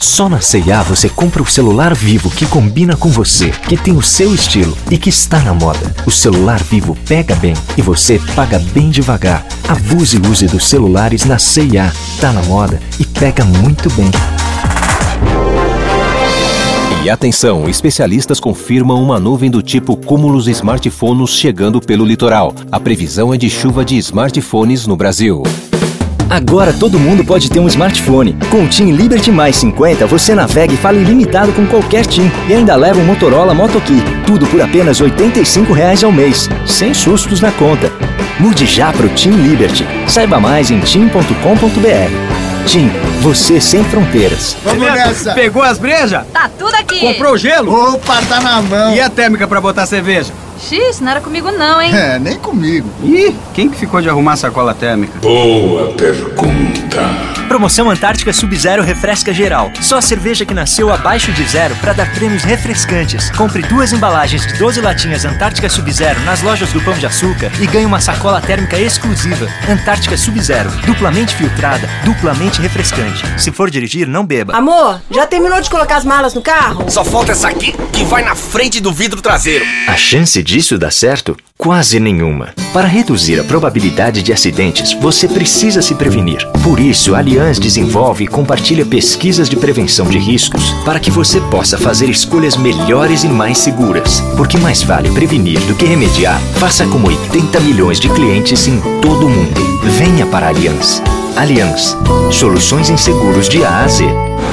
Só na C&A você compra o celular Vivo que combina com você, que tem o seu estilo e que está na moda. O celular Vivo pega bem e você paga bem devagar. Abuse e use dos celulares na C&A. Tá na moda e pega muito bem. E atenção, especialistas confirmam uma nuvem do tipo cúmulos smartphones chegando pelo litoral. A previsão é de chuva de smartphones no Brasil. Agora todo mundo pode ter um smartphone. Com o TIM Liberty Mais 50, você navega e fala ilimitado com qualquer TIM e ainda leva um Motorola Moto Key. Tudo por apenas R$ 85 ao mês, sem sustos na conta. Mude já pro TIM Liberty. Saiba mais em tim.com.br. TIM, você sem fronteiras. Vamos nessa! Pegou as brejas? Tá tudo aqui! Comprou gelo? Opa, tá na mão! E a térmica pra botar cerveja? X, não era comigo não, hein? É, nem comigo. Ih, quem que ficou de arrumar a sacola térmica? Boa pergunta. Promoção Antártica Sub-Zero Refresca Geral. Só a cerveja que nasceu abaixo de zero para dar prêmios refrescantes. Compre 2 embalagens de 12 latinhas Antártica Sub-Zero nas lojas do Pão de Açúcar e ganhe uma sacola térmica exclusiva. Antártica Sub-Zero. Duplamente filtrada, duplamente refrescante. Se for dirigir, não beba. Amor, já terminou de colocar as malas no carro? Só falta essa aqui que vai na frente do vidro traseiro. A chance disso dar certo? Quase nenhuma. Para reduzir a probabilidade de acidentes, você precisa se prevenir. Por isso, a Allianz desenvolve e compartilha pesquisas de prevenção de riscos para que você possa fazer escolhas melhores e mais seguras. Porque mais vale prevenir do que remediar. Faça como 80 milhões de clientes em todo o mundo. Venha para a Allianz. Allianz. Soluções em seguros de A a Z.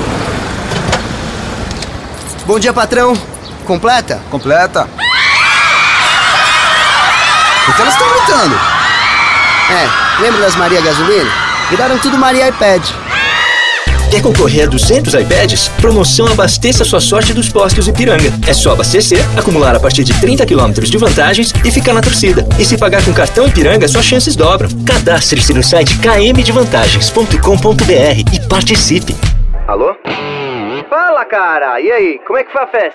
Bom dia, patrão. Completa? Completa. O que elas estão gritando? Lembra das Maria Gasolina? Viraram tudo Maria iPad. Quer concorrer a 200 iPads? Promoção Abasteça Sua Sorte dos Postos Ipiranga. É só abastecer, acumular a partir de 30 km de vantagens e ficar na torcida. E se pagar com cartão Ipiranga, suas chances dobram. Cadastre-se no site kmdevantagens.com.br e participe. Alô? Fala, cara! E aí, como é que foi a festa?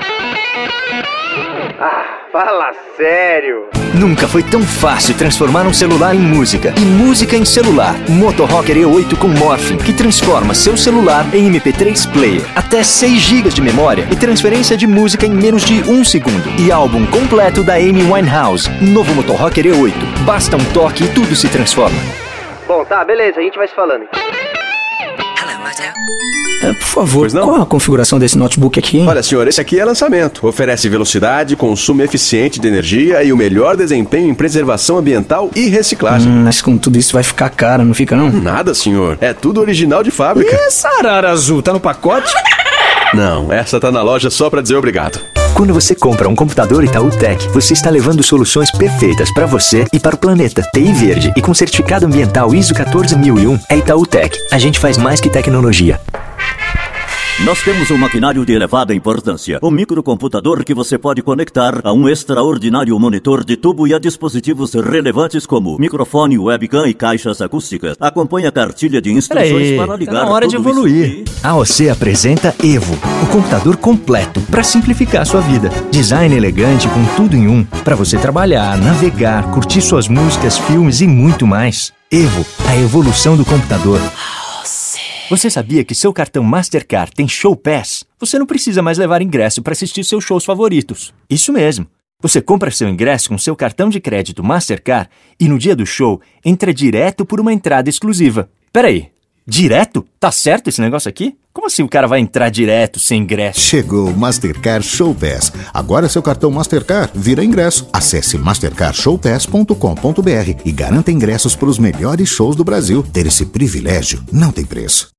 Fala sério! Nunca foi tão fácil transformar um celular em música. E música em celular. Moto Rocker E8 com Morphin, que transforma seu celular em MP3 Player. Até 6 GB de memória e transferência de música em menos de 1 segundo. E álbum completo da Amy Winehouse. Novo Moto Rocker E8. Basta um toque e tudo se transforma. Bom, tá, beleza, a gente vai se falando. Por favor, qual é a configuração desse notebook aqui, hein? Olha, senhor, esse aqui é lançamento. Oferece velocidade, consumo eficiente de energia e o melhor desempenho em preservação ambiental e reciclagem. Mas com tudo isso vai ficar caro, não fica não? Nada, senhor. É tudo original de fábrica. E essa arara azul, tá no pacote? Não, essa tá na loja só pra dizer obrigado. Quando você compra um computador Itaú Tech, você está levando soluções perfeitas para você e para o planeta. TI Verde e com certificado ambiental ISO 14001 é Itaú Tech. A gente faz mais que tecnologia. Nós temos um maquinário de elevada importância. Um microcomputador que você pode conectar a um extraordinário monitor de tubo e a dispositivos relevantes como microfone, webcam e caixas acústicas. Acompanhe a cartilha de instruções para ligar. Tá na hora de evoluir. A AOC apresenta Evo, o computador completo para simplificar sua vida. Design elegante com tudo em um, para você trabalhar, navegar, curtir suas músicas, filmes e muito mais. Evo, a evolução do computador. Você sabia que seu cartão Mastercard tem Show Pass? Você não precisa mais levar ingresso para assistir seus shows favoritos. Isso mesmo. Você compra seu ingresso com seu cartão de crédito Mastercard e no dia do show entra direto por uma entrada exclusiva. Peraí, direto? Tá certo esse negócio aqui? Como assim o cara vai entrar direto sem ingresso? Chegou o Mastercard Show Pass. Agora seu cartão Mastercard vira ingresso. Acesse mastercardshowpass.com.br e garanta ingressos para os melhores shows do Brasil. Ter esse privilégio não tem preço.